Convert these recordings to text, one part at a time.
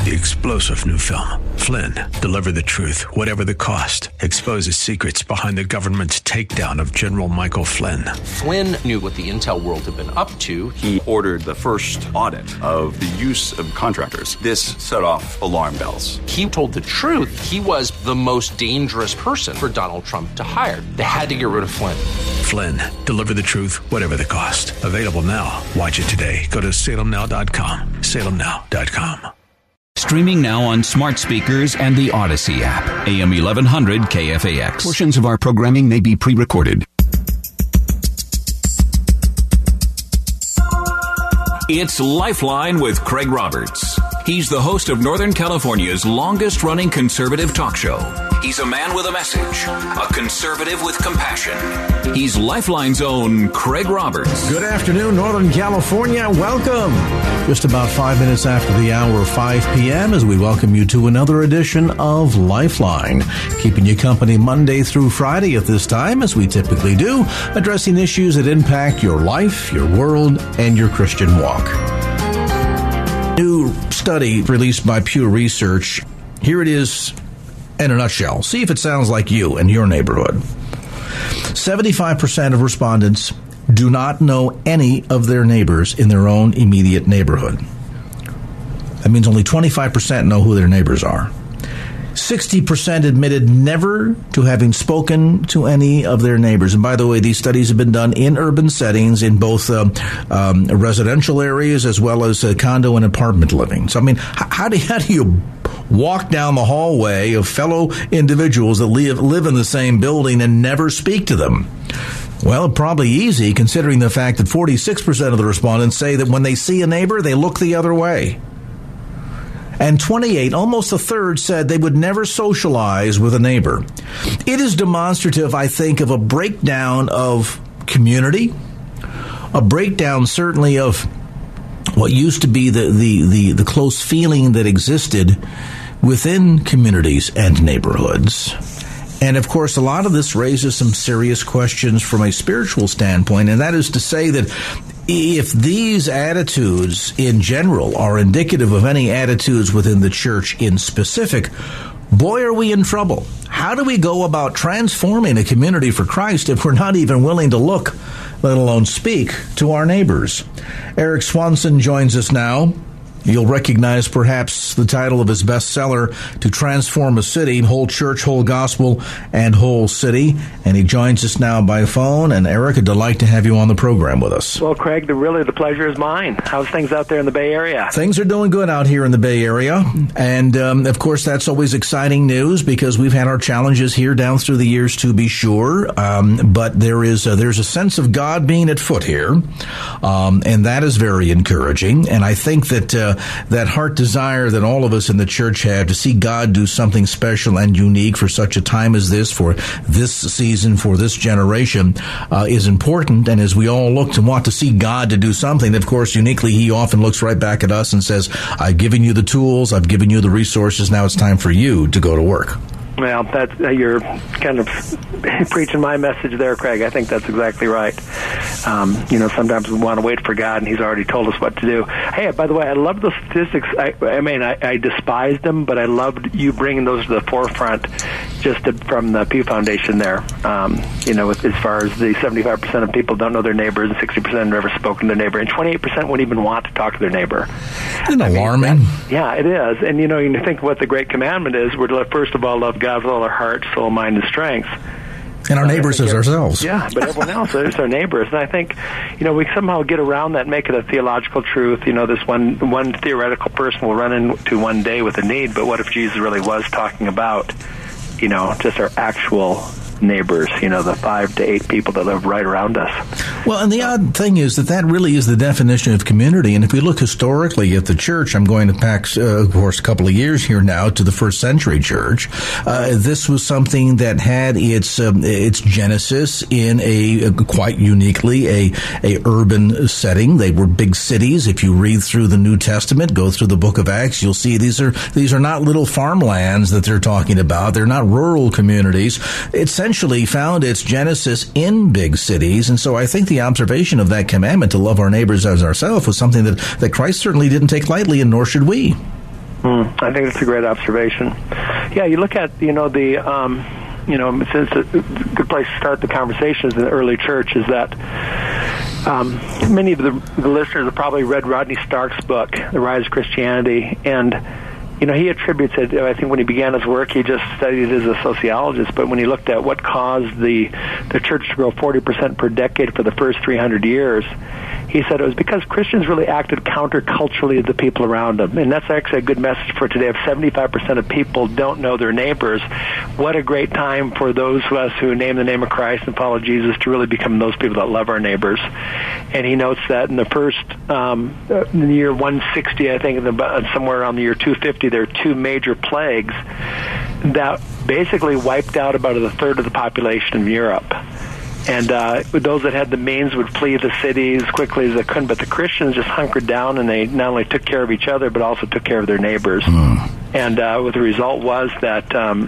the explosive new film, Flynn, Deliver the Truth, Whatever the Cost, exposes secrets behind the government's takedown of General Michael Flynn. Flynn knew what the intel world had been up to. He ordered the first audit of the use of contractors. This set off alarm bells. He told the truth. He was the most dangerous person for Donald Trump to hire. They had to get rid of Flynn. Flynn, Deliver the Truth, Whatever the Cost. Available now. Watch it today. Go to salemnow.com. salemnow.com. Streaming now on smart speakers and the Odyssey app. AM 1100 KFAX. Portions of our programming may be pre-recorded. It's Lifeline with Craig Roberts. He's the host of Northern California's longest-running conservative talk show. He's a man with a message, a conservative with compassion. He's Lifeline's own Craig Roberts. Good afternoon, Northern California. Welcome. Just about 5 minutes after the hour of 5 p.m. as we welcome you to another edition of Lifeline, keeping you company Monday through Friday at this time, as we typically do, addressing issues that impact your life, your world, and your Christian walk. New study released by Pew Research. Here it is in a nutshell. See if it sounds like you and your neighborhood. 75% of respondents do not know any of their neighbors in their own immediate neighborhood. That means only 25% know who their neighbors are. 60% admitted never to having spoken to any of their neighbors. And by the way, these studies have been done in urban settings in both residential areas as well as condo and apartment living. So, I mean, how do you walk down the hallway of fellow individuals that live in the same building and never speak to them? Well, probably easy, considering the fact that 46% of the respondents say that when they see a neighbor, they look the other way. And 28, almost a third, said they would never socialize with a neighbor. It is demonstrative, I think, of a breakdown of community, a breakdown certainly of what used to be the close feeling that existed within communities and neighborhoods. And, of course, a lot of this raises some serious questions from a spiritual standpoint, and that is to say that if these attitudes in general are indicative of any attitudes within the church in specific, boy, are we in trouble. How do we go about transforming a community for Christ if we're not even willing to look, let alone speak, to our neighbors? Eric Swanson joins us now. You'll recognize perhaps the title of his bestseller, To Transform a City, Whole Church, Whole Gospel, and Whole City. And he joins us now by phone. And Eric, a delight to have you on the program with us. Well, Craig, the pleasure is mine. How's things out there in the Bay Area? Things are doing good out here in the Bay Area. And, of course, that's always exciting news because we've had our challenges here down through the years, to be sure. But there's a sense of God being at foot here. And that is very encouraging. And I think that that heart desire that all of us in the church have to see God do something special and unique for such a time as this, for this season, for this generation, is important. And as we all look to want to see God to do something, of course, uniquely, he often looks right back at us and says, I've given you the tools, I've given you the resources, now it's time for you to go to work. Well, that's you're kind of preaching my message there, Craig. I think that's exactly right. Sometimes we want to wait for God, and he's already told us what to do. Hey, by the way, I love the statistics. I despised them, but I loved you bringing those to the forefront from the Pew Foundation there. As far as the 75% of people don't know their neighbors, and 60% have never spoken to their neighbor, and 28% wouldn't even want to talk to their neighbor. Isn't it alarming? Yeah, it is. And, you think what the great commandment is, we're to, first of all, love God with all our heart, soul, mind, and strength. And our neighbors as ourselves. Yeah, but everyone else is our neighbors. And I think, we somehow get around that and make it a theological truth. This one theoretical person will run into one day with a need, but what if Jesus really was talking about, just our actual neighbors, the 5 to 8 people that live right around us. Well, and the odd thing is that really is the definition of community. And if we look historically at the church, I'm going back, of course, a couple of years here now to the first century church. This was something that had its genesis in quite uniquely a urban setting. They were big cities. If you read through the New Testament, go through the book of Acts, you'll see these are not little farmlands that they're talking about. They're not rural communities. It essentially found its genesis in big cities. And so I think the observation of that commandment to love our neighbors as ourselves was something that Christ certainly didn't take lightly, and nor should we. I think that's a great observation. Yeah, you look at, the since a good place to start the conversations in the early church is that many of the listeners have probably read Rodney Stark's book, The Rise of Christianity, and he attributes it, I think when he began his work, he just studied it as a sociologist, but when he looked at what caused the church to grow 40% per decade for the first 300 years, he said it was because Christians really acted counterculturally to the people around them. And that's actually a good message for today. If 75% of people don't know their neighbors, what a great time for those of us who name the name of Christ and follow Jesus to really become those people that love our neighbors. And he notes that in the first, in the year 160, I think, somewhere around the year 250, there are two major plagues that basically wiped out about a third of the population of Europe. And those that had the means would flee the city as quickly as they could, but the Christians just hunkered down, and they not only took care of each other, but also took care of their neighbors. And what the result was that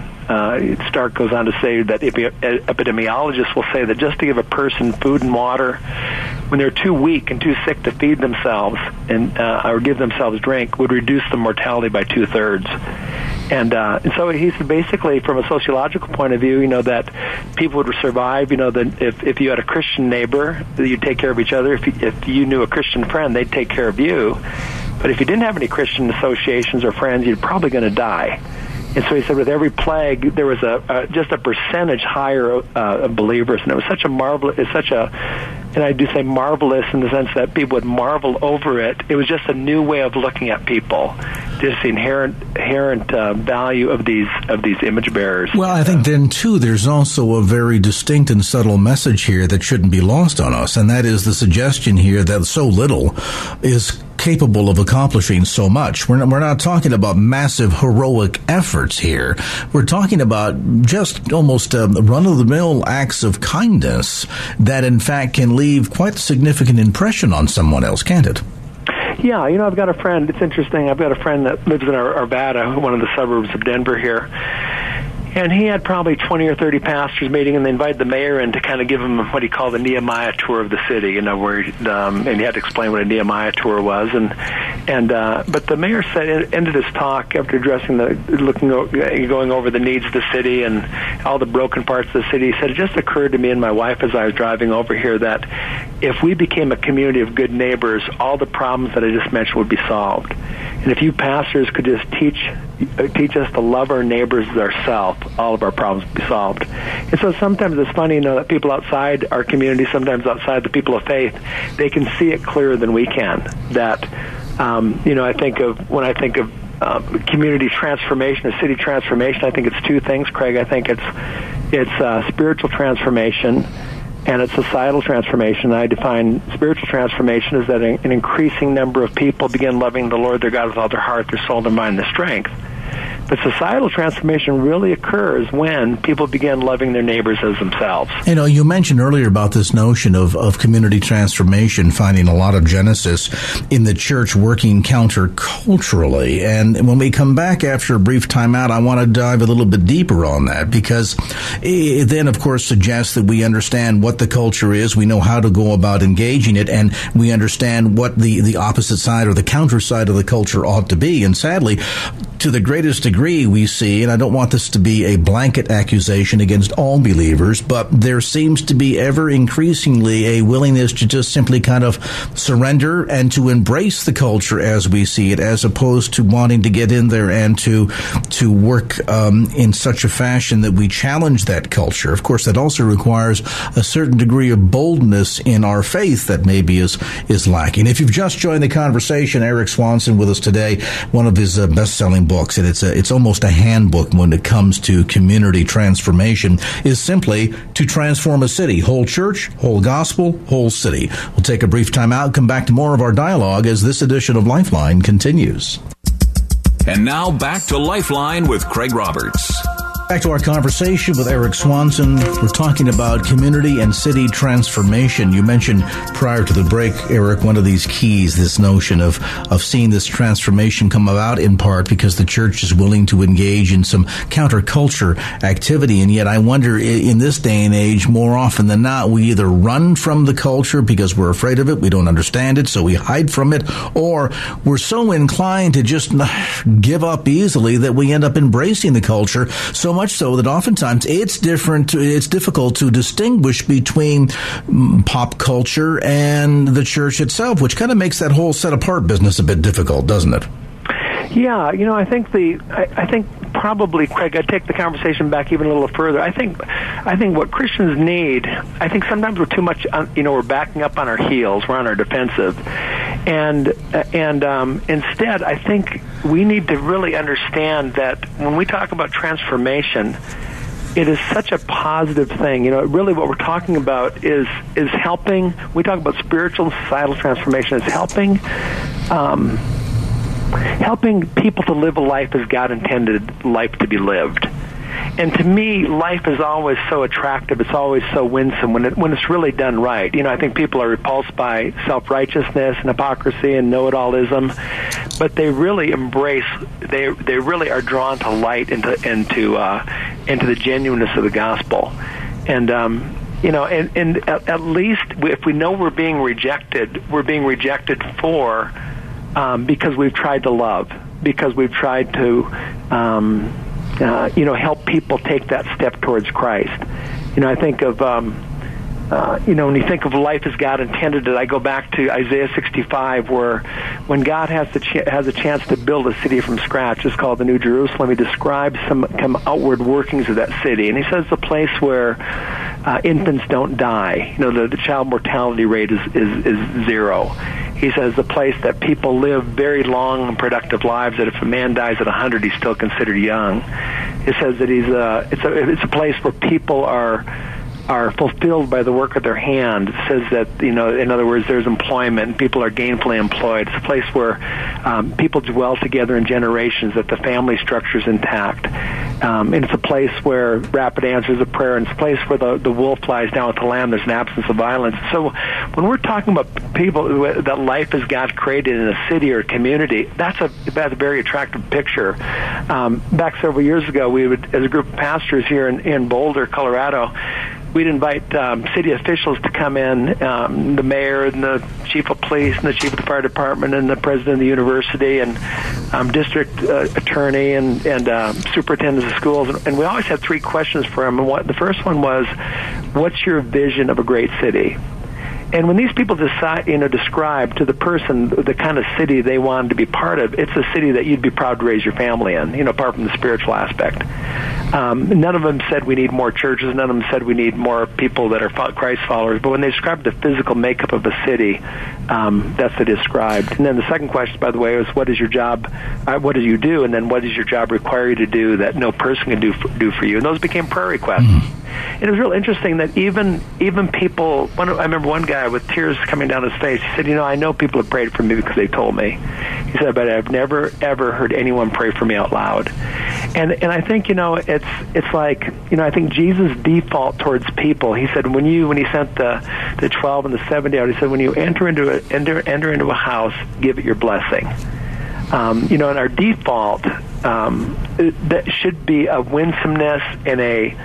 Stark goes on to say that epidemiologists will say that just to give a person food and water when they're too weak and too sick to feed themselves and or give themselves drink would reduce the mortality by 2/3. And so he's basically, from a sociological point of view, that people would survive. That if you had a Christian neighbor, you'd take care of each other. If you knew a Christian friend, they'd take care of you. But if you didn't have any Christian associations or friends, you're probably going to die. And so he said with every plague, there was just a percentage higher of believers. And it was such a marvelous, and I do say marvelous in the sense that people would marvel over it. It was just a new way of looking at people, just the inherent value of these image bearers. Well, I think then, too, there's also a very distinct and subtle message here that shouldn't be lost on us, and that is the suggestion here that so little is capable of accomplishing so much. We're not talking about massive heroic efforts here. We're talking about just almost run-of-the-mill acts of kindness that, in fact, can leave quite a significant impression on someone else, can't it? Yeah, I've got a friend. It's interesting. I've got a friend that lives in Arvada, one of the suburbs of Denver here. And he had probably 20 or 30 pastors meeting, and they invited the mayor in to kind of give him what he called the Nehemiah tour of the city, where and he had to explain what a Nehemiah tour was. But the mayor said, ended his talk after addressing going over the needs of the city and all the broken parts of the city. He said, it just occurred to me and my wife as I was driving over here that if we became a community of good neighbors, all the problems that I just mentioned would be solved. And if you pastors could just teach us to love our neighbors as ourselves, all of our problems would be solved. And so sometimes it's funny, that people outside our community, sometimes outside the people of faith, they can see it clearer than we can. That, when I think of community transformation, or city transformation, I think it's two things, Craig. I think it's spiritual transformation and it's societal transformation. I define spiritual transformation as that an increasing number of people begin loving the Lord their God with all their heart, their soul, their mind, their strength. But societal transformation really occurs when people begin loving their neighbors as themselves. You mentioned earlier about this notion of community transformation finding a lot of genesis in the church working counterculturally. And when we come back after a brief timeout, I want to dive a little bit deeper on that, because it then, of course, suggests that we understand what the culture is, we know how to go about engaging it, and we understand what the opposite side or the counter side of the culture ought to be. And sadly, to the greatest degree we see, and I don't want this to be a blanket accusation against all believers, but there seems to be ever increasingly a willingness to just simply kind of surrender and to embrace the culture as we see it, as opposed to wanting to get in there and to work in such a fashion that we challenge that culture. Of course, that also requires a certain degree of boldness in our faith that maybe is lacking. If you've just joined the conversation, Eric Swanson with us today, one of his best-selling books, and it's almost a handbook when it comes to community transformation, is simply to transform a city. Whole church, whole gospel, whole city. We'll take a brief time out, come back to more of our dialogue as this edition of Lifeline continues. And now back to Lifeline with Craig Roberts. Back to our conversation with Eric Swanson. We're talking about community and city transformation. You mentioned prior to the break, Eric, one of these keys, this notion of seeing this transformation come about in part because the church is willing to engage in some counterculture activity. And yet I wonder, in this day and age, more often than not, we either run from the culture because we're afraid of it, we don't understand it, so we hide from it, or we're so inclined to just give up easily that we end up embracing the culture, so much so that oftentimes it's difficult to distinguish between pop culture and the church itself, which kind of makes that whole set apart business a bit difficult, doesn't it? Yeah, I think probably, Craig, I'd take the conversation back even a little further. I think what Christians need, I think sometimes we're too much, we're backing up on our heels, we're on our defensive, and instead, I think we need to really understand that when we talk about transformation, it is such a positive thing. Really what we're talking about is helping. We talk about spiritual and societal transformation. It's helping people to live a life as God intended life to be lived. And to me, life is always so attractive. It's always so winsome when it's really done right. I think people are repulsed by self-righteousness and hypocrisy and know-it-allism, but they really embrace. They really are drawn to light into the genuineness of the gospel. And and at least if we know we're being rejected for because we've tried to love, because we've tried to help people take that step towards Christ. I think of when you think of life as God intended it, I go back to Isaiah 65, where when God has a chance to build a city from scratch, it's called the New Jerusalem. He describes some outward workings of that city, and he says the place where infants don't die. The child mortality rate is 0. He says the place that people live very long and productive lives, that if a man dies at 100, he's still considered young. It says that it's a place where people are fulfilled by the work of their hand. It says that, in other words, there's employment and people are gainfully employed. It's a place where people dwell together in generations, that the family structure is intact. And it's a place where rapid answers of prayer, and it's a place where the wolf lies down with the lamb. There's an absence of violence. So when we're talking about people, that life as God created in a city or a community, that's a very attractive picture. Back several years ago, we would, as a group of pastors here in Boulder, Colorado, we'd invite city officials to come in, the mayor and the chief of police and the chief of the fire department and the president of the university and district attorney and superintendents of schools. And we always had 3 questions for them. And the first one was, what's your vision of a great city? And when these people describe to the person the kind of city they wanted to be part of, it's a city that you'd be proud to raise your family in, apart from the spiritual aspect. None of them said we need more churches. None of them said we need more people that are Christ followers. But when they described the physical makeup of a city, that's what they described. And then the second question, by the way, was, what is your job? What do you do? And then what does your job require you to do that no person can do for you? And those became prayer requests. And it was real interesting that even people, I remember one guy with tears coming down his face, he said, I know people have prayed for me because they told me. He said, but I've never, ever heard anyone pray for me out loud. And I think, it's like, I think Jesus' default towards people, he said, when he sent the 12 and the 70 out, he said, when you enter into a house, give it your blessing. And our default, that should be a winsomeness and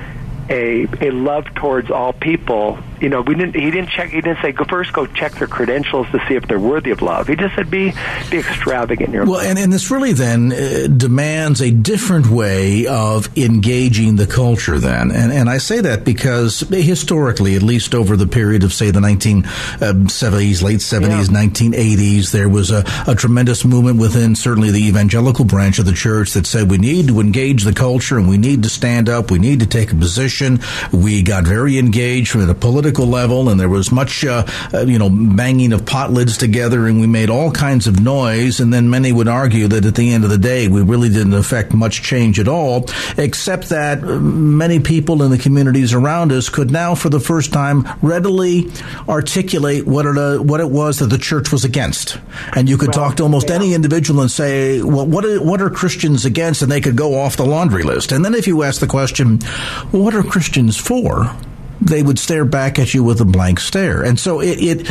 a love towards all people. He didn't say go check their credentials to see if they're worthy of love. He just said be extravagant in your love. Well, and this really then demands a different way of engaging the culture then. And I say that because historically, at least over the period of, say, the 1970s, late 70s, 1980s, there was a tremendous movement within certainly the evangelical branch of the church that said we need to engage the culture and we need to stand up, we need to take a position. We got very engaged from a political political level, and there was much, banging of pot lids together, and we made all kinds of noise, and then many would argue that at the end of the day, we really didn't affect much change at all, except that many people in the communities around us could now, for the first time, readily articulate what it was that the church was against. And you could talk to almost any individual and say, well, what are Christians against? And they could go off the laundry list. And then if you ask the question, well, what are Christians for? They would stare back at you with a blank stare. And so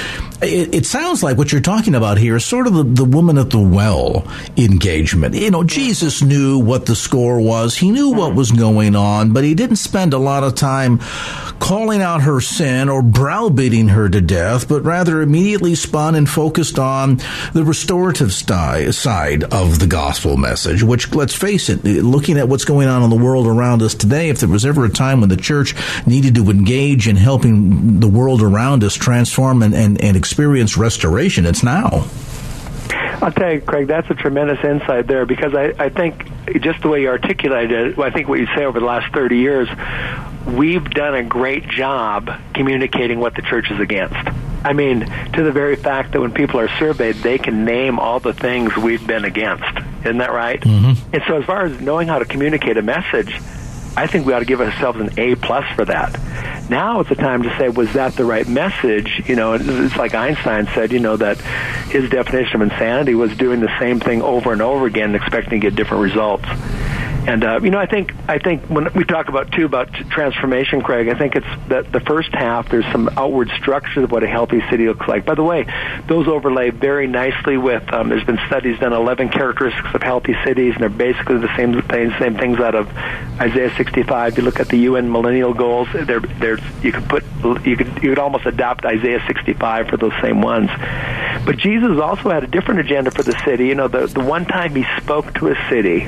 it sounds like what you're talking about here is sort of the woman at the well engagement. Jesus knew what the score was. He knew what was going on, but he didn't spend a lot of time calling out her sin or browbeating her to death, but rather immediately spun and focused on the restorative side of the gospel message, which, let's face it, looking at what's going on in the world around us today, if there was ever a time when the church needed to engage in helping the world around us transform and experience restoration, it's now. I'll tell you, Craig, that's a tremendous insight there, because I think just the way you articulated it, I think what you say over the last 30 years, we've done a great job communicating what the church is against. I mean, to the very fact that when people are surveyed, they can name all the things we've been against. Isn't that right? Mm-hmm. And so as far as knowing how to communicate a message, I think we ought to give ourselves an A+ for that. Now it's the time to say, was that the right message? It's like Einstein said, that his definition of insanity was doing the same thing over and over again, expecting to get different results. And, I think when we talk about transformation, Craig, I think it's that the first half, there's some outward structures of what a healthy city looks like. By the way, those overlay very nicely with, there's been studies done, 11 characteristics of healthy cities, and they're basically the same things out of Isaiah 65. You look at the UN Millennial Goals, you could almost adopt Isaiah 65 for those same ones. But Jesus also had a different agenda for the city. The one time he spoke to a city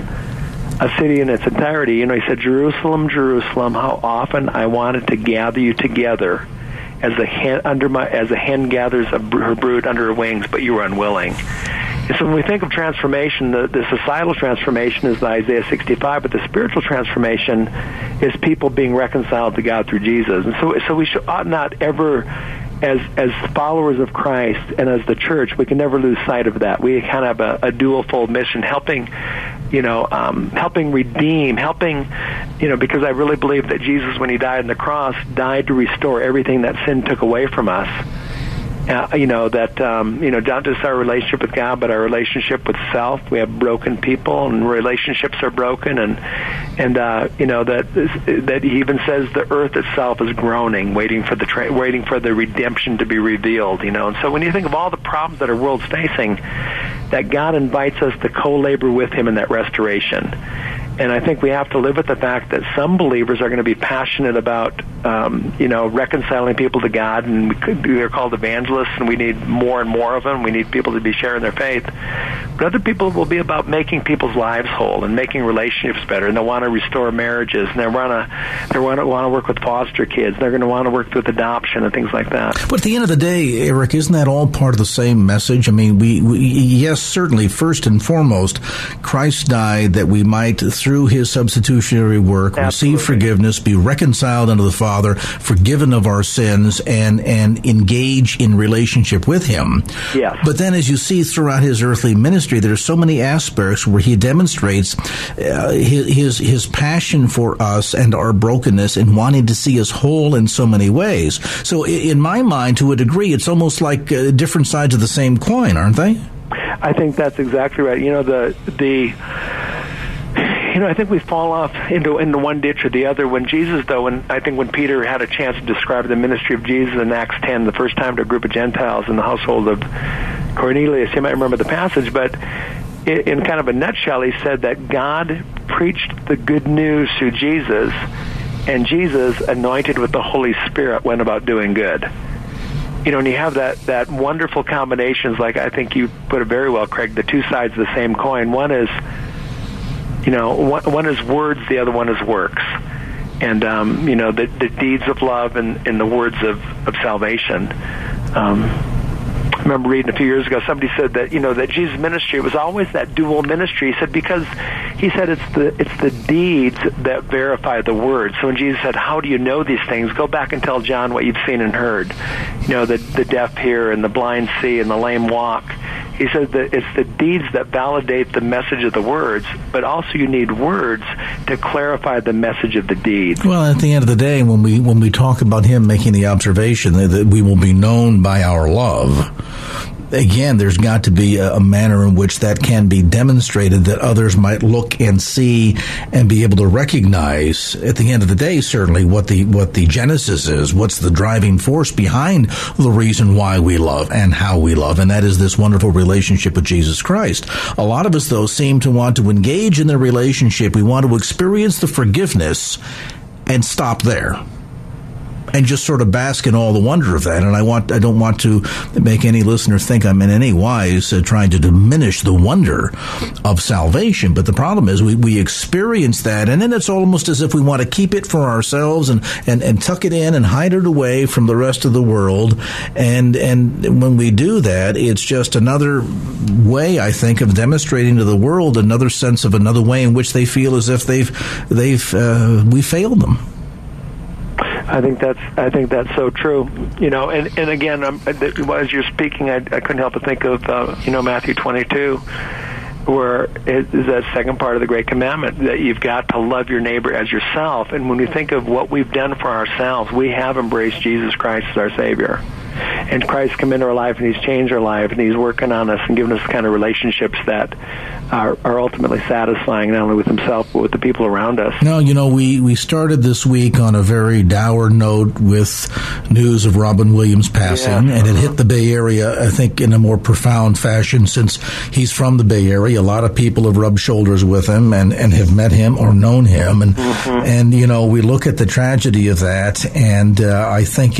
in its entirety, he said, Jerusalem, Jerusalem, how often I wanted to gather you together as a hen gathers her brood under her wings, but you were unwilling. And so when we think of transformation, the societal transformation is the Isaiah 65, but the spiritual transformation is people being reconciled to God through Jesus. And so we ought not ever, as followers of Christ and as the church, we can never lose sight of that. We kind of have a dual-fold mission, helping redeem, because I really believe that Jesus, when he died on the cross, died to restore everything that sin took away from us. Not just our relationship with God, but our relationship with self. We have broken people, and relationships are broken, and that he even says the earth itself is groaning, waiting for the redemption to be revealed. And so when you think of all the problems that our world's facing, that God invites us to co-labor with him in that restoration. And I think we have to live with the fact that some believers are going to be passionate about, reconciling people to God, and they're called evangelists, and we need more and more of them. We need people to be sharing their faith. But other people will be about making people's lives whole and making relationships better, and they want to restore marriages, and they want to work with foster kids. They're going to want to work with adoption and things like that. But at the end of the day, Eric, isn't that all part of the same message? I mean, we yes, certainly, first and foremost, Christ died that we might, through his substitutionary work, receive forgiveness, be reconciled unto the Father, forgiven of our sins, and engage in relationship with him. Yes. But then, as you see throughout his earthly ministry, there are so many aspects where he demonstrates his passion for us and our brokenness and wanting to see us whole in so many ways. So in my mind, to a degree, it's almost like different sides of the same coin, aren't they? I think that's exactly right. I think we fall off into one ditch or the other. When Jesus, though, I think when Peter had a chance to describe the ministry of Jesus in Acts 10, the first time to a group of Gentiles in the household of Cornelius, you might remember the passage, but in kind of a nutshell, he said that God preached the good news through Jesus, and Jesus, anointed with the Holy Spirit, went about doing good. And you have that wonderful combinations, like I think you put it very well, Craig, the two sides of the same coin. One is one is words, the other one is works. And, the deeds of love and the words of salvation. remember reading a few years ago, somebody said that, that Jesus' ministry was always that dual ministry. He said because it's the deeds that verify the words. So when Jesus said, "How do you know these things?" Go back and tell John what you've seen and heard. The deaf hear and the blind see and the lame walk. He said that it's the deeds that validate the message of the words, but also you need words to clarify the message of the deeds. Well, at the end of the day, when we talk about him making the observation that we will be known by our love, again, there's got to be a manner in which that can be demonstrated that others might look and see and be able to recognize, at the end of the day, certainly, what the genesis is, what's the driving force behind the reason why we love and how we love, and that is this wonderful relationship with Jesus Christ. A lot of us, though, seem to want to engage in the relationship. We want to experience the forgiveness and stop there, and just sort of bask in all the wonder of that. And I don't want to make any listener think I'm in any wise trying to diminish the wonder of salvation. But the problem is we experience that, and then it's almost as if we want to keep it for ourselves and tuck it in and hide it away from the rest of the world. And when we do that, it's just another way, I think, of demonstrating to the world another sense of another way in which they feel as if we failed them. I think that's so true. And again, as you're speaking, I couldn't help but think of Matthew 22, where it is that second part of the Great Commandment, that you've got to love your neighbor as yourself. And when we think of what we've done for ourselves, we have embraced Jesus Christ as our Savior. And Christ's come into our life, and He's changed our life, and He's working on us and giving us the kind of relationships that are ultimately satisfying, not only with Himself, but with the people around us. No, we started this week on a very dour note with news of Robin Williams passing, and it hit the Bay Area, I think, in a more profound fashion since he's from the Bay Area. A lot of people have rubbed shoulders with him and have met him or known him. And we look at the tragedy of that, and I think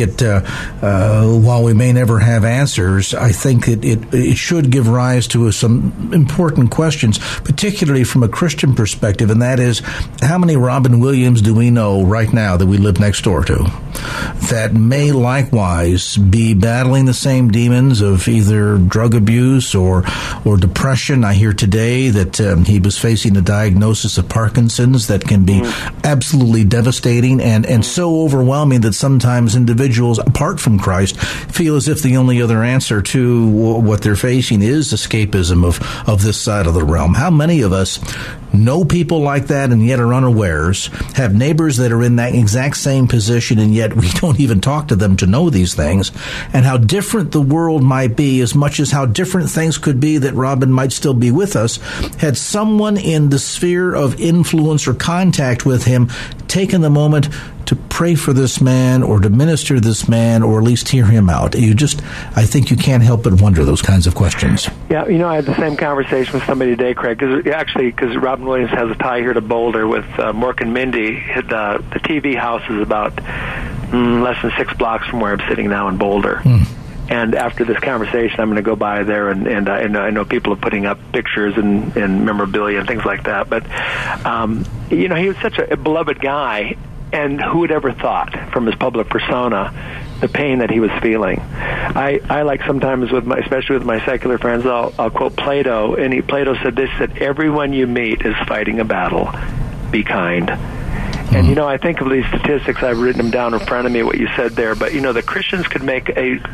while we may never have answers, I think it should give rise to some important questions, particularly from a Christian perspective, and that is, how many Robin Williams do we know right now that we live next door to that may likewise be battling the same demons of either drug abuse or depression? I hear today that he was facing a diagnosis of Parkinson's that can be absolutely devastating and so overwhelming that sometimes individuals, apart from Christ, feel as if the only other answer to what they're facing is escapism of this side of the realm. How many of us know people like that and yet are unawares, have neighbors that are in that exact same position and yet we don't even talk to them to know these things, and how different the world might be, as much as how different things could be that Robin might still be with us, had someone in the sphere of influence or contact with him taken the moment to pray for this man or to minister to this man or at least hear him out. I think you can't help but wonder those kinds of questions. Yeah, I had the same conversation with somebody today, Craig, because Robin Williams has a tie here to Boulder with Mork and Mindy. The TV house is about less than 6 blocks from where I'm sitting now in Boulder. And after this conversation, I'm going to go by there, and I know people are putting up pictures and memorabilia and things like that. But, he was such a beloved guy, and who would ever thought from his public persona the pain that he was feeling? I like sometimes, especially with my secular friends, I'll quote Plato, and Plato said this, that everyone you meet is fighting a battle. Be kind. And, I think of these statistics, I've written them down in front of me, what you said there, but, the Christians could make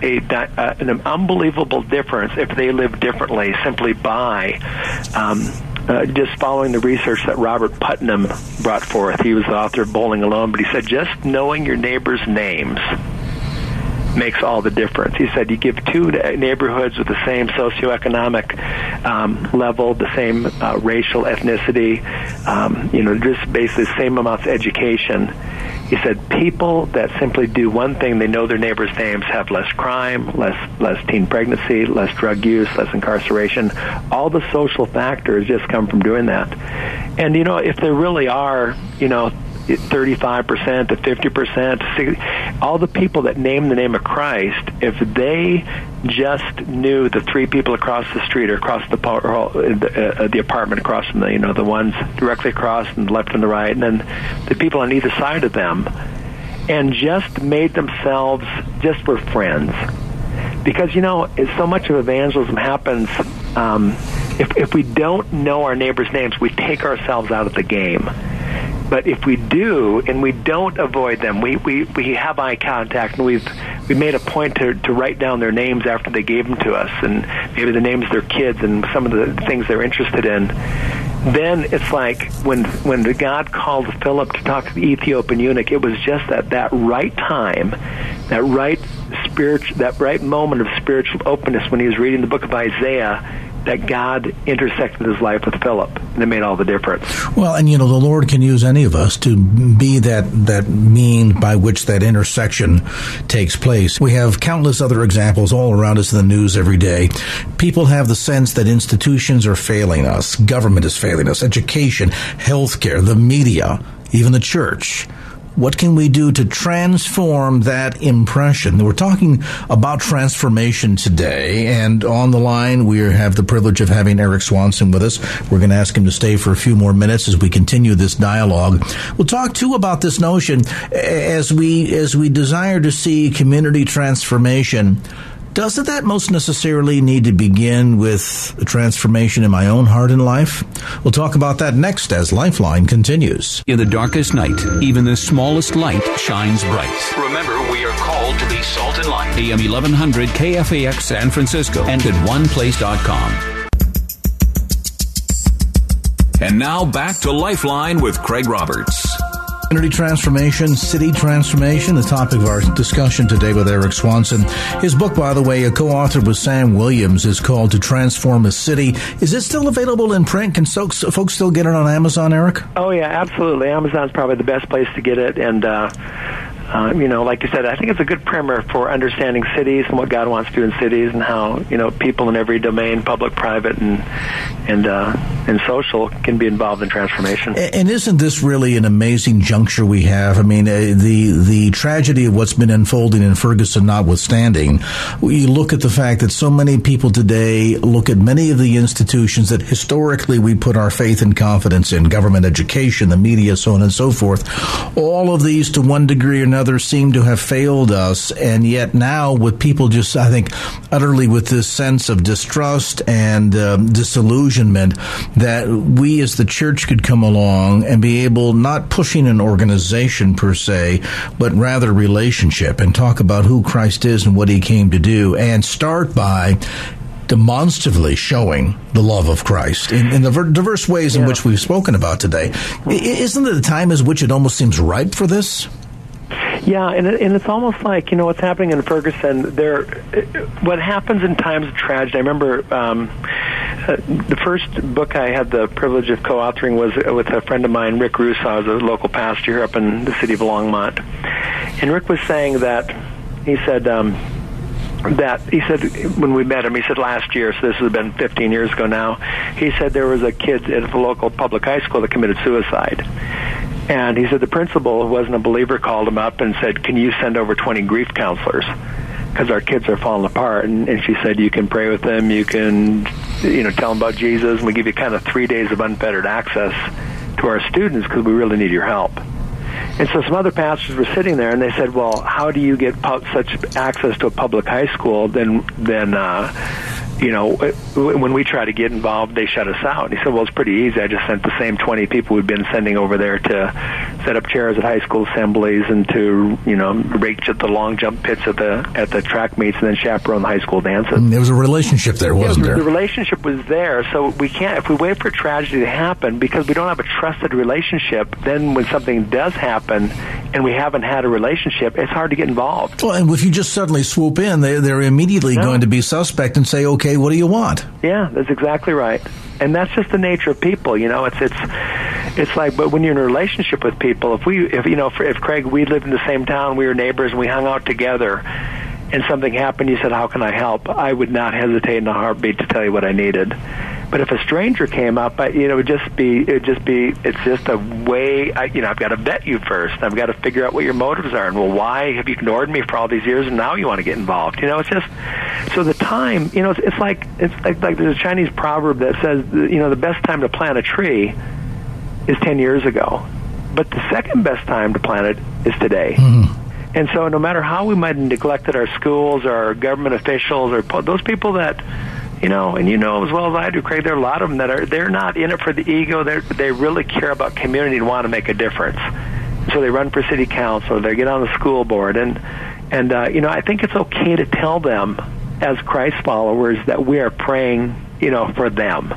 an unbelievable difference if they lived differently simply by just following the research that Robert Putnam brought forth. He was the author of Bowling Alone, but he said just knowing your neighbors' names makes all the difference. He said you give two neighborhoods with the same socioeconomic level, the same racial ethnicity, just basically the same amounts of education. He said people that simply do one thing, they know their neighbors' names, have less crime, less teen pregnancy, less drug use, less incarceration. All the social factors just come from doing that. And, if there really are, 35% to 50%, all the people that name the name of Christ, if they just knew the 3 people across the street or across the apartment across from the ones directly across and left and the right, and then the people on either side of them, and just made themselves, just were friends, Because, so much of evangelism happens, if we don't know our neighbors' names, we take ourselves out of the game. But if we do, and we don't avoid them, we have eye contact, and we made a point to write down their names after they gave them to us, and maybe the names of their kids and some of the things they're interested in, then it's like when God called Philip to talk to the Ethiopian eunuch, it was just at that right time, that right moment of spiritual openness when he was reading the book of Isaiah, that God intersected his life with Philip, and it made all the difference. Well, and the Lord can use any of us to be that mean by which that intersection takes place. We have countless other examples all around us in the news every day. People have the sense that institutions are failing us, government is failing us, education, healthcare, the media, even the church. What can we do to transform that impression? We're talking about transformation today, and on the line we have the privilege of having Eric Swanson with us. We're going to ask him to stay for a few more minutes as we continue this dialogue. We'll talk, too, about this notion as we desire to see community transformation. Doesn't that most necessarily need to begin with a transformation in my own heart and life? We'll talk about that next as Lifeline continues. In the darkest night, even the smallest light shines bright. Remember, we are called to be salt and light. AM 1100 KFAX San Francisco and at oneplace.com. And now back to Lifeline with Craig Roberts. Community transformation, city transformation, the topic of our discussion today with Eric Swanson. His book, by the way, co-authored with Sam Williams, is called To Transform a City. Is it still available in print? Can folks still get it on Amazon, Eric? Oh, yeah, absolutely. Amazon's probably the best place to get it. And, like you said, I think it's a good primer for understanding cities and what God wants to do in cities and how, people in every domain, public, private, and social can be involved in transformation. And isn't this really an amazing juncture we have? I mean, the tragedy of what's been unfolding in Ferguson notwithstanding, we look at the fact that so many people today look at many of the institutions that historically we put our faith and confidence in, government, education, the media, so on and so forth. All of these, to one degree or another, seem to have failed us, and yet now with people just, I think, utterly with this sense of distrust and disillusionment, that we as the church could come along and be able, not pushing an organization per se, but rather relationship, and talk about who Christ is and what he came to do, and start by demonstratively showing the love of Christ in the diverse ways in which we've spoken about today. Isn't it a time as which it almost seems ripe for this? Yeah, and it's almost like, what's happening in Ferguson, what happens in times of tragedy. I remember the first book I had the privilege of co-authoring was with a friend of mine, Rick Russo, who's a local pastor here up in the city of Longmont. And Rick was saying that, he said when we met him, he said last year, so this has been 15 years ago now, he said there was a kid at the local public high school that committed suicide. And he said the principal, who wasn't a believer, called him up and said, can you send over 20 grief counselors? Because our kids are falling apart. And she said, you can pray with them, you can tell them about Jesus, and we give you kind of 3 days of unfettered access to our students because we really need your help. And so some other pastors were sitting there, and they said, well, how do you get such access to a public high school? Then when we try to get involved, they shut us out. And he said, well, it's pretty easy. I just sent the same 20 people we've been sending over there to set up chairs at high school assemblies and to, rake at the long jump pits at the track meets and then chaperone the high school dances. There was a relationship there, wasn't there? The relationship was there. So we can't, if we wait for tragedy to happen, because we don't have a trusted relationship, then when something does happen and we haven't had a relationship, it's hard to get involved. Well, and if you just suddenly swoop in, they're immediately going to be suspect and say, okay, what do you want? Yeah, that's exactly right. And that's just the nature of people, It's like, but when you're in a relationship with people, if Craig, we lived in the same town, we were neighbors, and we hung out together, and something happened, you said, how can I help? I would not hesitate in a heartbeat to tell you what I needed. But if a stranger came up, it's just a way, I've got to vet you first. I've got to figure out what your motives are. And, well, why have you ignored me for all these years and now you want to get involved? It's just, so the time, it's like there's a Chinese proverb that says, the best time to plant a tree is 10 years ago. But the second best time to plant it is today. Mm-hmm. And so no matter how we might have neglected our schools or our government officials or those people that, you know, and you know as well as I do, Craig, there are a lot of them that they're not in it for the ego. They really care about community and want to make a difference. So they run for city council, they get on the school board, and you know, I think it's okay to tell them as Christ followers that we are praying, you know, for them,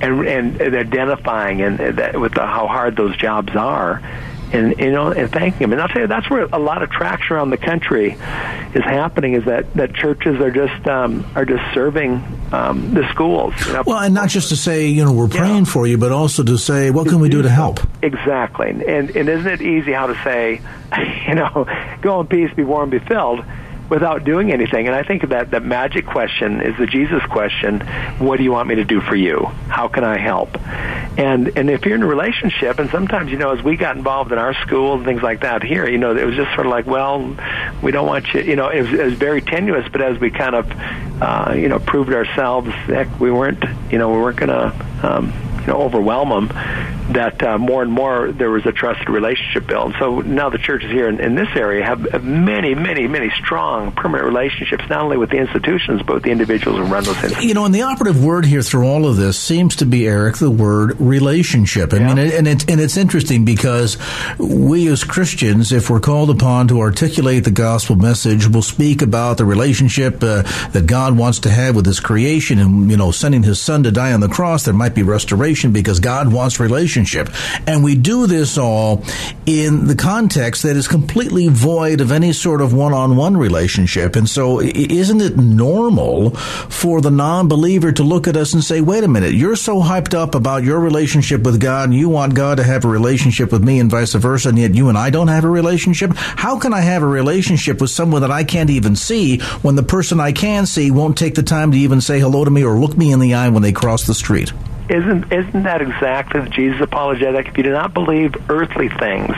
and identifying with how hard those jobs are, and you know, and thanking them. And I'll tell you, that's where a lot of traction around the country is happening. Is that churches are just serving the schools. You know? Well, and not just to say, you know, we're praying for you, but also to say, what can we do to help? Exactly. And isn't it easy how to say, you know, go in peace, be warm, be filled, without doing anything? And I think that magic question is the Jesus question: what do you want me to do for you? How can I help? And if you're in a relationship, and sometimes, you know, as we got involved in our schools and things like that here, you know, it was just sort of like, well, we don't want you, you know, it was very tenuous, but as we kind of, you know, proved ourselves, heck, we weren't going to, you know, overwhelm them, that more and more there was a trusted relationship built. So now the churches here in this area have many, many, many strong permanent relationships, not only with the institutions, but with the individuals who run those institutions. You know, and the operative word here through all of this seems to be, Eric, the word relationship. I mean, and it's interesting because we as Christians, if we're called upon to articulate the gospel message, will speak about the relationship that God wants to have with His creation, and, you know, sending His Son to die on the cross. There might be restoration because God wants relationship. And we do this all in the context that is completely void of any sort of one-on-one relationship. And so isn't it normal for the non-believer to look at us and say, wait a minute, you're so hyped up about your relationship with God, and you want God to have a relationship with me and vice versa, and yet you and I don't have a relationship? How can I have a relationship with someone that I can't even see when the person I can see won't take the time to even say hello to me or look me in the eye when they cross the street? Isn't that exactly the Jesus apologetic? If you do not believe earthly things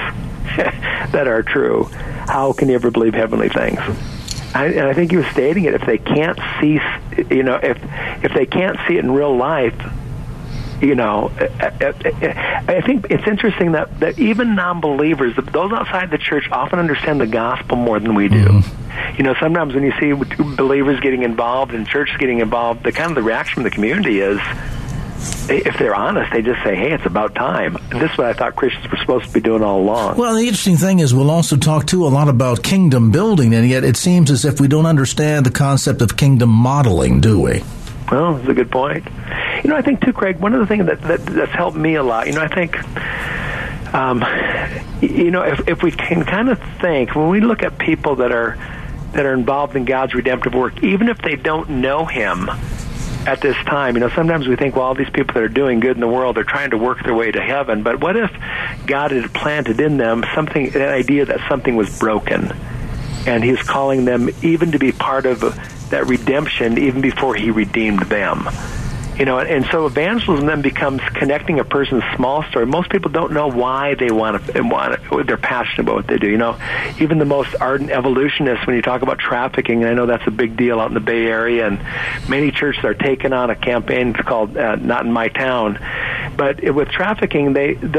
that are true, how can you ever believe heavenly things? And I think he was stating it. If they can't see, you know, if they can't see it in real life, you know, I think it's interesting that even non-believers, those outside the church, often understand the gospel more than we do. Mm-hmm. You know, sometimes when you see believers getting involved and churches getting involved, the reaction from the community is, if they're honest, they just say, hey, it's about time. And this is what I thought Christians were supposed to be doing all along. Well, the interesting thing is we'll also talk, too, a lot about kingdom building, and yet it seems as if we don't understand the concept of kingdom modeling, do we? Well, that's a good point. You know, I think, too, Craig, one of the things that's helped me a lot, you know, I think, you know, if we can kind of think, when we look at people that are involved in God's redemptive work, even if they don't know Him at this time, you know, sometimes we think, well, all these people that are doing good in the world are trying to work their way to heaven. But what if God had planted in them an idea that something was broken, and He's calling them even to be part of that redemption even before He redeemed them? You know, and so evangelism then becomes connecting a person's small story. Most people don't know why they want it. They're passionate about what they do. You know, even the most ardent evolutionists, when you talk about trafficking, and I know that's a big deal out in the Bay Area, and many churches are taking on a campaign called "Not in My Town." But with trafficking,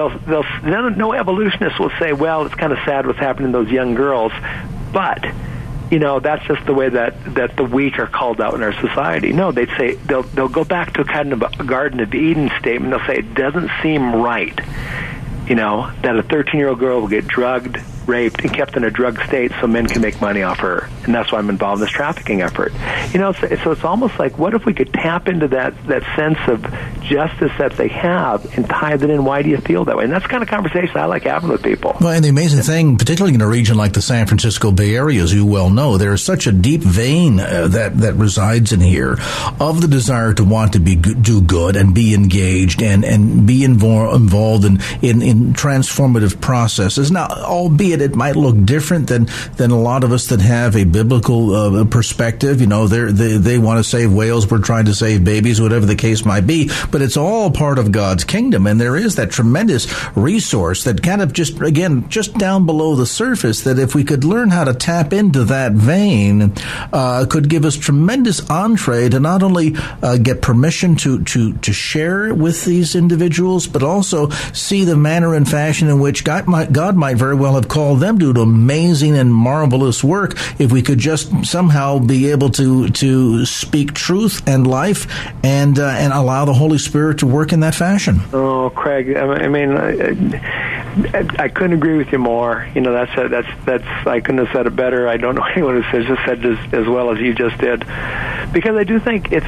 no evolutionist will say, "Well, it's kind of sad what's happening to those young girls," but you know, that's just the way that the weak are called out in our society. No, they'd say they'll go back to a kind of a Garden of Eden statement. They'll say it doesn't seem right, you know, that a 13-year-old girl will get drugged, raped, and kept in a drug state so men can make money off her. And that's why I'm involved in this trafficking effort. You know, so it's almost like, what if we could tap into that sense of justice that they have and tie that in? Why do you feel that way? And that's the kind of conversation I like having with people. Well, and the amazing thing, particularly in a region like the San Francisco Bay Area, as you well know, there is such a deep vein that resides in here of the desire to want to do good and be engaged and be involved in transformative processes. Now, albeit it might look different than a lot of us that have a biblical perspective. You know, they want to save whales, we're trying to save babies, whatever the case might be. But it's all part of God's kingdom, and there is that tremendous resource that kind of just down below the surface, that if we could learn how to tap into that vein, could give us tremendous entree to not only get permission to share with these individuals, but also see the manner and fashion in which God might very well have called called them to do amazing and marvelous work if we could just somehow be able to speak truth and life and allow the Holy Spirit to work in that fashion. Oh, Craig, I mean, I couldn't agree with you more. You know, that's I couldn't have said it better. I don't know anyone who just said it as well as you just did, because I do think it's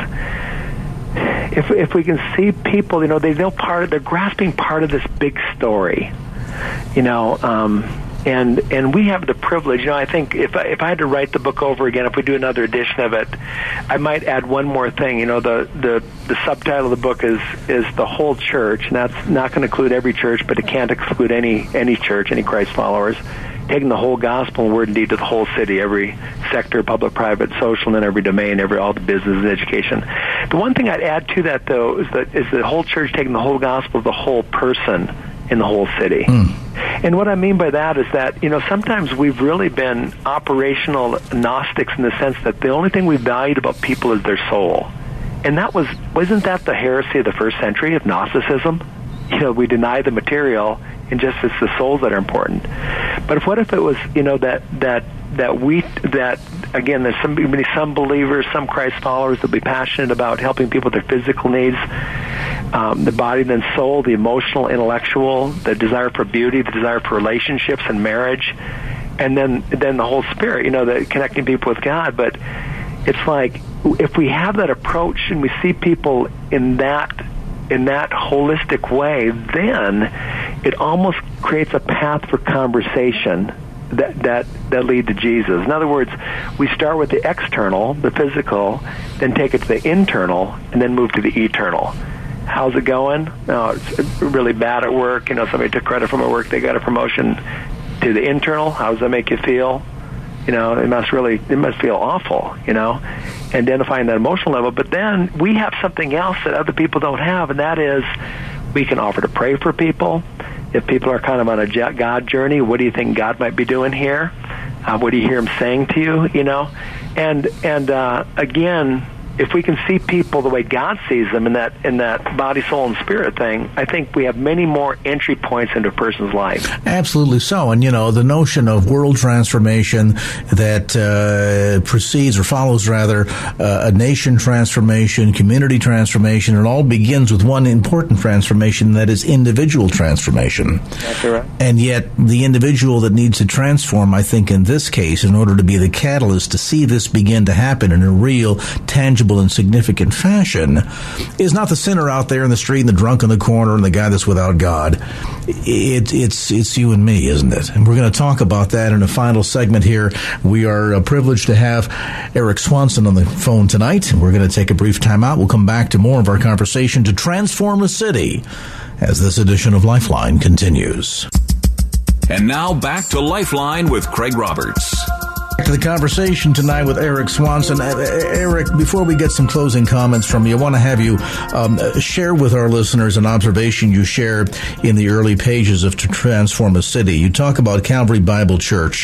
if we can see people, you know, they're grasping part of this big story, you know, and we have the privilege. You know, I think if I had to write the book over again, if we do another edition of it, I might add one more thing. You know, the subtitle of the book is the whole church, and that's not going to include every church, but it can't exclude any church, any Christ followers. Taking the whole gospel and word and deed to the whole city, every sector, public, private, social, and every domain, all the business and education. The one thing I'd add to that, though, is the whole church taking the whole gospel of the whole person in the whole city. And what I mean by that is that, you know, sometimes we've really been operational Gnostics in the sense that the only thing we valued about people is their soul. And wasn't that the heresy of the first century of Gnosticism? You know, we deny the material, and just it's the souls that are important. But what if it was, you know, that again, there's some believers, some Christ followers that'll be passionate about helping people with their physical needs, the body, then soul, the emotional, intellectual, the desire for beauty, the desire for relationships and marriage, and then the whole spirit, you know, the connecting people with God. But it's like, if we have that approach and we see people in that holistic way, then it almost creates a path for conversation that lead to Jesus. In other words, we start with the external, the physical, then take it to the internal, and then move to the eternal. How's it going? Oh, it's really bad at work. You know, somebody took credit from at work, they got a promotion. To the internal, how does that make you feel? You know, it must feel awful, you know, identifying that emotional level. But then we have something else that other people don't have, and that is we can offer to pray for people. If people are kind of on a God journey, what do you think God might be doing here? What do you hear him saying to you, you know? And again, if we can see people the way God sees them in that body, soul, and spirit thing, I think we have many more entry points into a person's life. Absolutely so. And, you know, the notion of world transformation that precedes or follows, rather, a nation transformation, community transformation, it all begins with one important transformation, that is individual transformation. That's right. And yet the individual that needs to transform, I think in this case, in order to be the catalyst to see this begin to happen in a real, tangible, and significant fashion, is not the sinner out there in the street and the drunk in the corner and the guy that's without God. It's you and me, isn't it? And we're going to talk about that in a final segment here. We are privileged to have Eric Swanson on the phone tonight. We're going to take a brief time out. We'll come back to more of our conversation to transform a city as this edition of Lifeline continues. And now back to Lifeline with Craig Roberts. To the conversation tonight with Eric Swanson. Eric, before we get some closing comments from you, I want to have you share with our listeners an observation you shared in the early pages of To Transform a City. You talk about Calvary Bible Church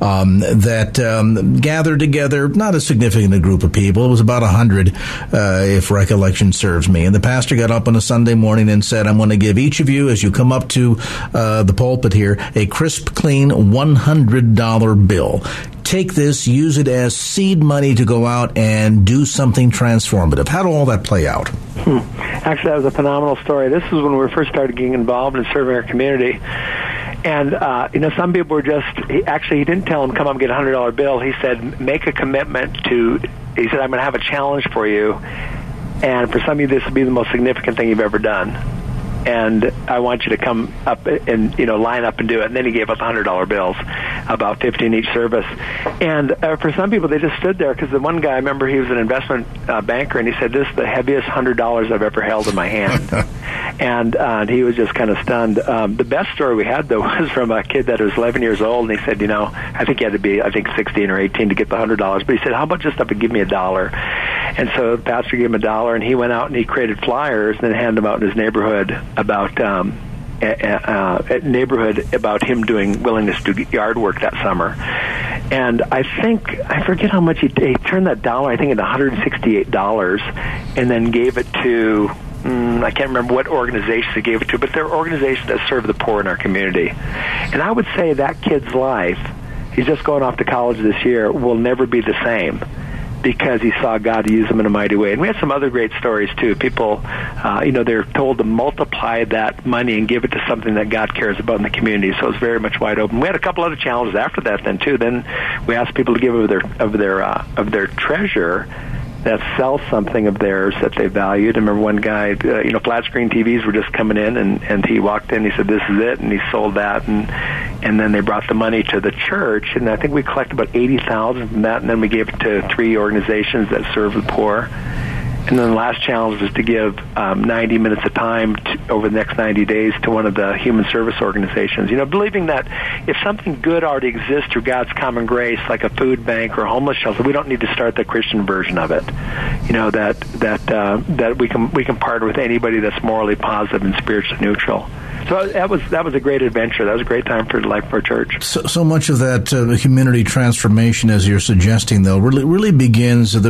that gathered together, not a significant group of people. It was about 100, if recollection serves me. And the pastor got up on a Sunday morning and said, I'm going to give each of you, as you come up to the pulpit here, a crisp, clean $100 bill. Take this, use it as seed money to go out and do something transformative. How did all that play out? Actually, that was a phenomenal story. This is when we first started getting involved in serving our community. And, you know, some people were he didn't tell them, come up and get a $100 bill. He said, make a commitment he said, I'm going to have a challenge for you. And for some of you, this will be the most significant thing you've ever done. And I want you to come up and, you know, line up and do it. And then he gave us $100 bills, about 50 in each service. And for some people, they just stood there, because the one guy, I remember he was an investment banker, and he said, this is the heaviest $100 I've ever held in my hand. And he was just kind of stunned. The best story we had, though, was from a kid that was 11 years old, and he said, you know, I think he had to be, 16 or 18 to get the $100. But he said, how about just up and give me $1? And so the pastor gave him $1, and he went out and he created flyers and then handed them out in his neighborhood about him doing willingness to do yard work that summer. And I forget how much he turned that dollar, I think, into $168, and then gave it to I can't remember what organization they gave it to, but they're organizations that serve the poor in our community. And I would say that kid's life, he's just going off to college this year, will never be the same, because he saw God use them in a mighty way. And we had some other great stories, too. People, they're told to multiply that money and give it to something that God cares about in the community. So it's very much wide open. We had a couple other challenges after that then, too. Then we asked people to give of their treasure that sells something of theirs that they valued. I remember one guy, flat screen TVs were just coming in, and he walked in, he said, "This is it," and he sold that, and then they brought the money to the church, and I think we collected about $80,000 from that, and then we gave it to 3 organizations that serve the poor. And then the last challenge was to give 90 minutes of time over the next 90 days to one of the human service organizations. Believing that if something good already exists through God's common grace, like a food bank or a homeless shelter, we don't need to start the Christian version of it. That we can partner with anybody that's morally positive and spiritually neutral. So that was a great adventure. That was a great time for Life for Church. So much of that community transformation, as you're suggesting, though, really begins, the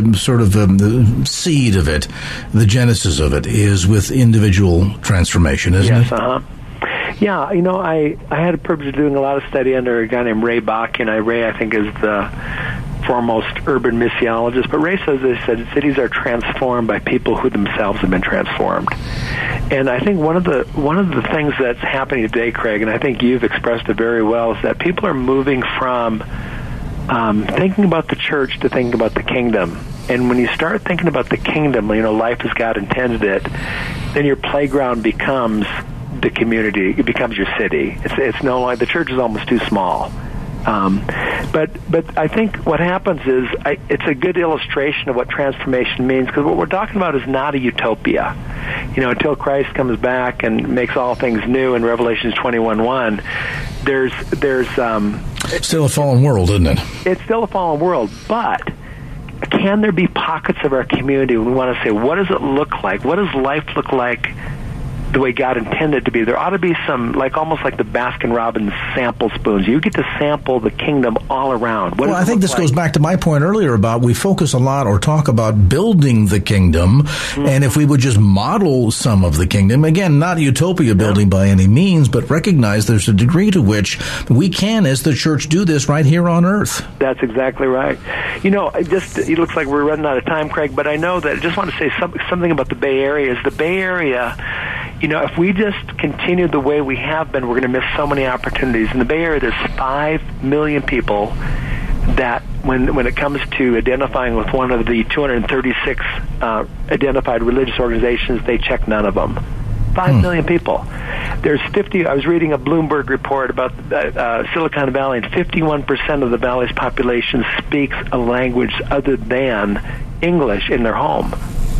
seed of it, the genesis of it, is with individual transformation, isn't it? Yes, Yeah, I had a privilege of doing a lot of study under a guy named Ray Bach, and Ray, I think, is the foremost urban missiologist. But Ray says cities are transformed by people who themselves have been transformed. And I think one of the things that's happening today, Craig, and I think you've expressed it very well, is that people are moving from thinking about the church to thinking about the kingdom. And when you start thinking about the kingdom, life as God intended it, then your playground becomes the community. It becomes your city. It's no longer, the church is almost too small. But I think what happens is it's a good illustration of what transformation means, because what we're talking about is not a utopia. Until Christ comes back and makes all things new in Revelation 21:1, there's still a fallen world, isn't it? It's still a fallen world, but can there be pockets of our community we want to say, what does it look like? What does life look like the way God intended to be? There ought to be some, almost like the Baskin-Robbins sample spoons. You get to sample the kingdom all around. Well, I think this goes back to my point earlier about we focus a lot or talk about building the kingdom, and if we would just model some of the kingdom, again, not utopia building by any means, but recognize there's a degree to which we can, as the church, do this right here on earth. That's exactly right. It looks like we're running out of time, Craig, but I know that I just want to say something about the Bay Area. Is the Bay Area, if we just continue the way we have been, we're going to miss so many opportunities. In the Bay Area, there's 5 million people that when it comes to identifying with one of the 236 identified religious organizations, they check none of them. 5 million people. There's 50. I was reading a Bloomberg report about Silicon Valley, and 51% of the valley's population speaks a language other than English in their home.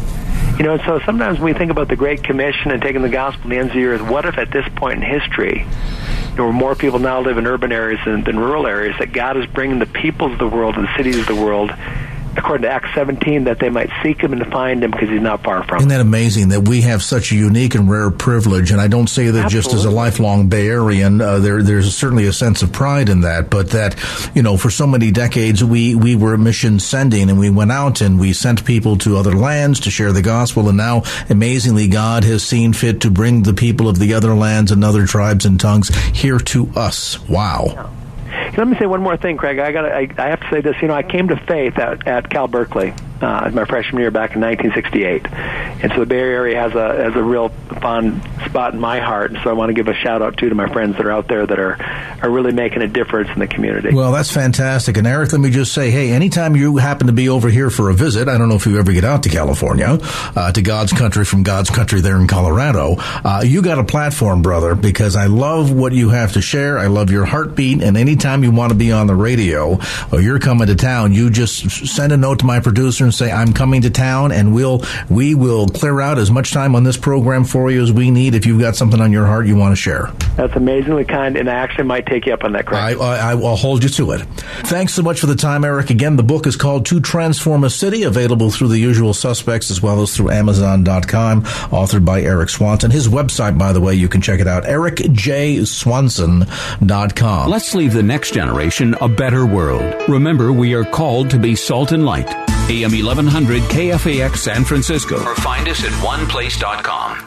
So sometimes when we think about the Great Commission and taking the gospel to the ends of the earth, what if at this point in history, where more people now live in urban areas than rural areas, that God is bringing the peoples of the world and the cities of the world, according to Acts 17, that they might seek him and find him because he's not far from them. Isn't that amazing that we have such a unique and rare privilege? And I don't say that just as a lifelong Bay Arean. There's certainly a sense of pride in that, but that, for so many decades we were mission sending, and we went out and we sent people to other lands to share the gospel, and now, amazingly, God has seen fit to bring the people of the other lands and other tribes and tongues here to us. Wow. Let me say one more thing, Craig. I have to say this. I came to faith at Cal Berkeley my freshman year back in 1968, and so the Bay Area has a real fond spot in my heart. And so I want to give a shout out to my friends that are out there that are really making a difference in the community. Well, that's fantastic. And Eric, let me just say, hey, anytime you happen to be over here for a visit, I don't know if you ever get out to California, to God's country from God's country there in Colorado, you got a platform, brother, because I love what you have to share. I love your heartbeat, and anytime you want to be on the radio or you're coming to town, you just send a note to my producer and say, I'm coming to town, and we will clear out as much time on this program for you as we need if you've got something on your heart you want to share. That's amazingly kind, and I actually might take you up on that, Craig. I will hold you to it. Thanks so much for the time, Eric. Again, the book is called To Transform a City, available through the usual suspects as well as through Amazon.com, authored by Eric Swanson. His website, by the way, you can check it out, ericjswanson.com. Let's leave the next generation a better world. Remember, we are called to be salt and light. AM 1100 KFAX San Francisco, or find us at oneplace.com.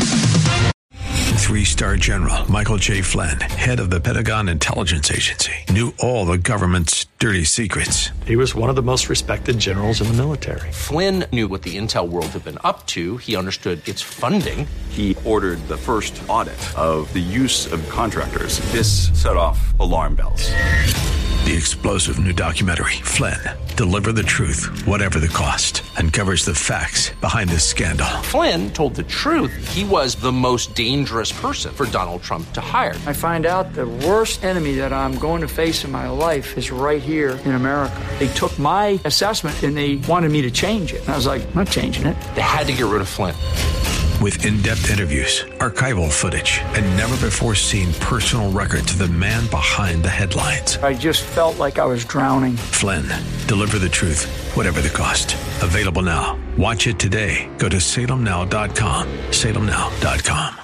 3-star General Michael J. Flynn, head of the Pentagon Intelligence Agency, knew all the government's dirty secrets. He was one of the most respected generals in the military. Flynn knew what the intel world had been up to. He understood its funding. He ordered the first audit of the use of contractors. This set off alarm bells. The explosive new documentary, Flynn, Deliver the Truth, Whatever the Cost, uncovers the facts behind this scandal. Flynn told the truth. He was the most dangerous person for Donald Trump to hire. I find out the worst enemy that I'm going to face in my life is right here in America. They took my assessment and they wanted me to change it. And I was like, I'm not changing it. They had to get rid of Flynn. With in-depth interviews, archival footage, and never-before-seen personal records of the man behind the headlines. I just felt like I was drowning. Flynn, Deliver the Truth, Whatever the Cost. Available now. Watch it today. Go to salemnow.com. salemnow.com.